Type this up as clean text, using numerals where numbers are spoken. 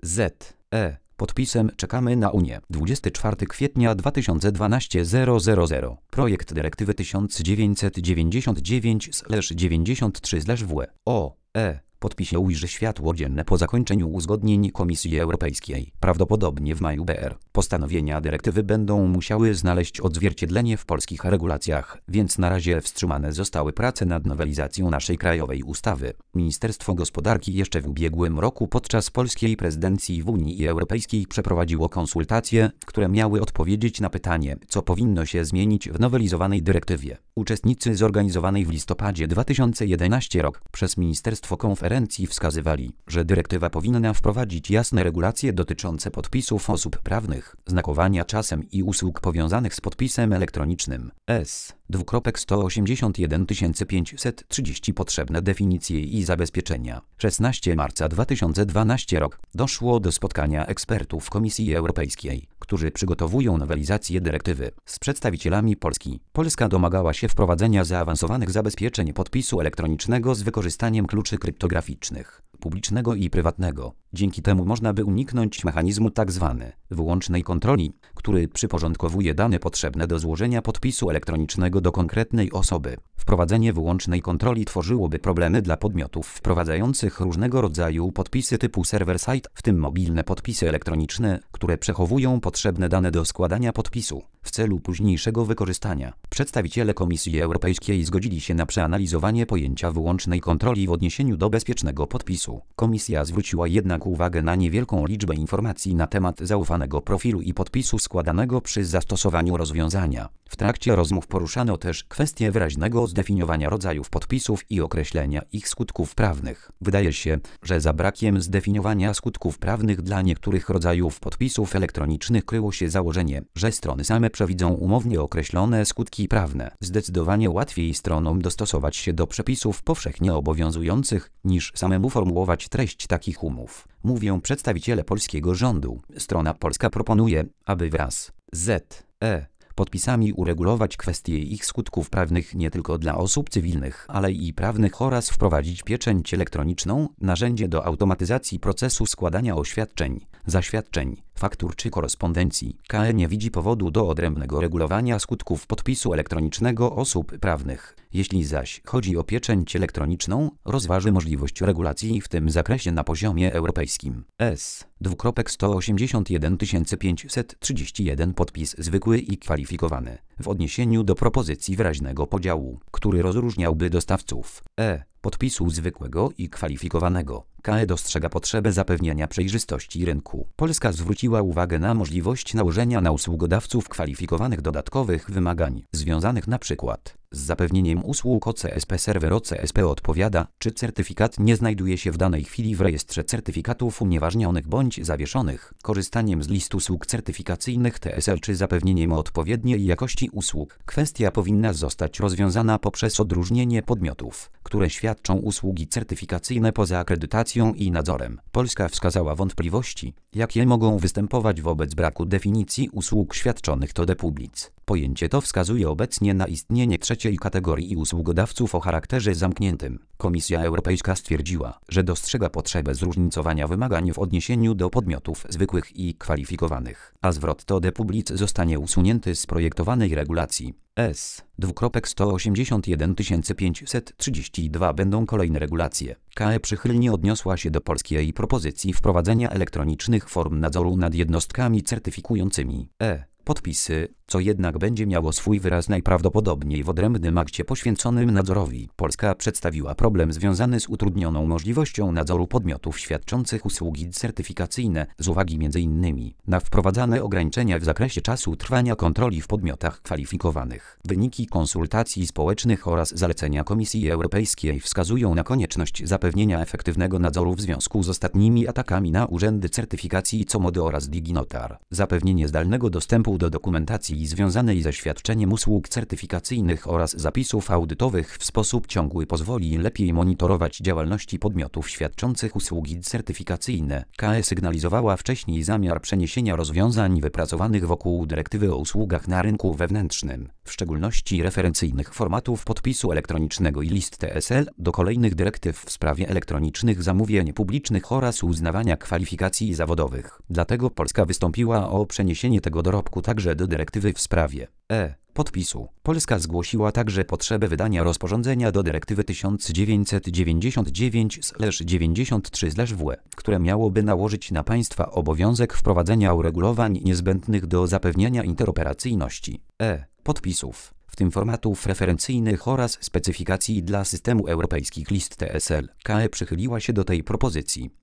Podpisem czekamy na Unię. 24 kwietnia 2012 000. Projekt dyrektywy 1999/93/WE. Podpisie ujrzy światło dzienne po zakończeniu uzgodnień Komisji Europejskiej, prawdopodobnie w maju br. Postanowienia dyrektywy będą musiały znaleźć odzwierciedlenie w polskich regulacjach, więc na razie wstrzymane zostały prace nad nowelizacją naszej krajowej ustawy. Ministerstwo Gospodarki jeszcze w ubiegłym roku podczas polskiej prezydencji w Unii Europejskiej przeprowadziło konsultacje, które miały odpowiedzieć na pytanie, co powinno się zmienić w nowelizowanej dyrektywie. Uczestnicy zorganizowanej w listopadzie 2011 roku przez Ministerstwo Konferencji wskazywali, że dyrektywa powinna wprowadzić jasne regulacje dotyczące podpisów osób prawnych, znakowania czasem i usług powiązanych z podpisem elektronicznym. 181 potrzebne definicje i zabezpieczenia. 16 marca 2012 roku doszło do spotkania ekspertów Komisji Europejskiej, którzy przygotowują nowelizację dyrektywy z przedstawicielami Polski. Polska domagała się wprowadzenia zaawansowanych zabezpieczeń podpisu elektronicznego z wykorzystaniem kluczy kryptograficznych, publicznego i prywatnego. Dzięki temu można by uniknąć mechanizmu tzw. wyłącznej kontroli, który przyporządkowuje dane potrzebne do złożenia podpisu elektronicznego do konkretnej osoby. Wprowadzenie wyłącznej kontroli tworzyłoby problemy dla podmiotów wprowadzających różnego rodzaju podpisy typu server-side, w tym mobilne podpisy elektroniczne, które przechowują potrzebne dane do składania podpisu w celu późniejszego wykorzystania. Przedstawiciele Komisji Europejskiej zgodzili się na przeanalizowanie pojęcia wyłącznej kontroli w odniesieniu do bezpiecznego podpisu. Komisja zwróciła jednak uwagę na niewielką liczbę informacji na temat zaufanego profilu i podpisu składanego przy zastosowaniu rozwiązania. W trakcie rozmów poruszano też kwestię wyraźnego zdefiniowania rodzajów podpisów i określenia ich skutków prawnych. Wydaje się, że za brakiem zdefiniowania skutków prawnych dla niektórych rodzajów podpisów elektronicznych kryło się założenie, że strony same przewidzą umownie określone skutki prawne. Zdecydowanie łatwiej stronom dostosować się do przepisów powszechnie obowiązujących, niż samemu formułować treść takich umów, mówią przedstawiciele polskiego rządu. Strona polska proponuje, aby wraz z podpisami uregulować kwestie ich skutków prawnych nie tylko dla osób cywilnych, ale i prawnych oraz wprowadzić pieczęć elektroniczną, narzędzie do automatyzacji procesu składania oświadczeń, zaświadczeń, faktur czy korespondencji. KE nie widzi powodu do odrębnego regulowania skutków podpisu elektronicznego osób prawnych. Jeśli zaś chodzi o pieczęć elektroniczną, rozważy możliwość regulacji w tym zakresie na poziomie europejskim. 181 531 podpis zwykły i kwalifikowany, w odniesieniu do propozycji wyraźnego podziału, który rozróżniałby dostawców podpisu zwykłego i kwalifikowanego. KE dostrzega potrzebę zapewnienia przejrzystości rynku. Polska zwróciła uwagę na możliwość nałożenia na usługodawców kwalifikowanych dodatkowych wymagań, związanych np. z zapewnieniem usług OCSP. Serwer OCSP odpowiada, czy certyfikat nie znajduje się w danej chwili w rejestrze certyfikatów unieważnionych bądź zawieszonych, korzystaniem z list usług certyfikacyjnych TSL czy zapewnieniem odpowiedniej jakości usług. Kwestia powinna zostać rozwiązana poprzez odróżnienie podmiotów, które świadczą usługi certyfikacyjne poza akredytacją i nadzorem. Polska wskazała wątpliwości, jakie mogą występować wobec braku definicji usług świadczonych to de public. Pojęcie to wskazuje obecnie na istnienie trzeciej kategorii usługodawców o charakterze zamkniętym. Komisja Europejska stwierdziła, że dostrzega potrzebę zróżnicowania wymagań w odniesieniu do podmiotów zwykłych i kwalifikowanych, a zwrot to de public zostanie usunięty z projektowanej regulacji. 181 532 będą kolejne regulacje. KE przychylnie odniosła się do polskiej propozycji wprowadzenia elektronicznych form nadzoru nad jednostkami certyfikującymi podpisy, co jednak będzie miało swój wyraz najprawdopodobniej w odrębnym akcie poświęconym nadzorowi. Polska przedstawiła problem związany z utrudnioną możliwością nadzoru podmiotów świadczących usługi certyfikacyjne z uwagi m.in. na wprowadzane ograniczenia w zakresie czasu trwania kontroli w podmiotach kwalifikowanych. Wyniki konsultacji społecznych oraz zalecenia Komisji Europejskiej wskazują na konieczność zapewnienia efektywnego nadzoru w związku z ostatnimi atakami na urzędy certyfikacji COMODY oraz DigiNotar. Zapewnienie zdalnego dostępu do dokumentacji związanej ze świadczeniem usług certyfikacyjnych oraz zapisów audytowych w sposób ciągły pozwoli lepiej monitorować działalności podmiotów świadczących usługi certyfikacyjne. KE sygnalizowała wcześniej zamiar przeniesienia rozwiązań wypracowanych wokół dyrektywy o usługach na rynku wewnętrznym, w szczególności referencyjnych formatów podpisu elektronicznego i list TSL, do kolejnych dyrektyw w sprawie elektronicznych zamówień publicznych oraz uznawania kwalifikacji zawodowych. Dlatego Polska wystąpiła o przeniesienie tego dorobku także do dyrektywy w sprawie podpisu. Polska zgłosiła także potrzebę wydania rozporządzenia do dyrektywy 1999/93/WE, które miałoby nałożyć na państwa obowiązek wprowadzenia uregulowań niezbędnych do zapewnienia interoperacyjności podpisów, w tym formatów referencyjnych oraz specyfikacji dla systemu europejskich list TSL. KE przychyliła się do tej propozycji.